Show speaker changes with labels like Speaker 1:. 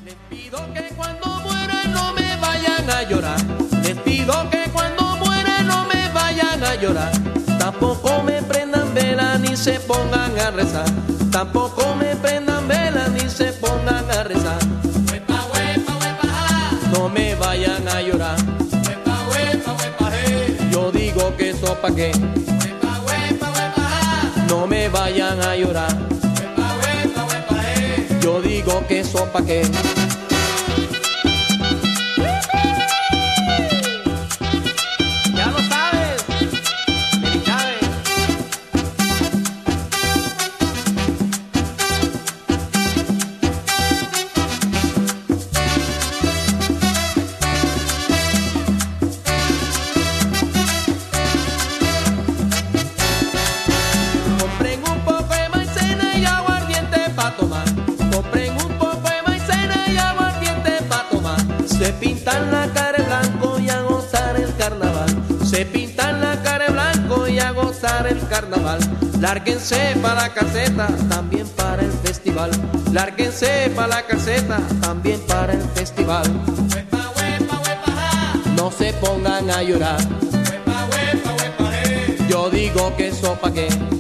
Speaker 1: Les pido que cuando muera no me vayan a llorar. Les pido que cuando muera no me vayan a llorar. Tampoco me prendan velas ni se pongan a rezar. Tampoco me prendan velas ni se pongan a rezar.
Speaker 2: Huepa, huepa, huepa,
Speaker 1: No me vayan a llorar.
Speaker 2: huepa, huepa, huepa,
Speaker 1: Yo digo que eso pa' qué.
Speaker 2: huepa, huepa, huepa,
Speaker 1: No me vayan a llorar.
Speaker 2: huepa, huepa, huepa,
Speaker 1: Yo digo que eso pa' qué. Ya lo sabes, Felicidades. Compren un poco de maicena y aguardiente pa' tomar. Compren un poco de maicena y aguardiente pa' tomar. Se pintan la cara de blanco y a gozar el carnaval. Se pintan la cara de blanco y a gozar el carnaval. Lárguense pa' la caseta, también para el festival. Lárguense pa' la caseta, también para el festival.
Speaker 2: huepa, huepa, huepa,
Speaker 1: No se pongan a llorar.
Speaker 2: huepa, huepa, huepa,
Speaker 1: Yo digo que eso pa' qué.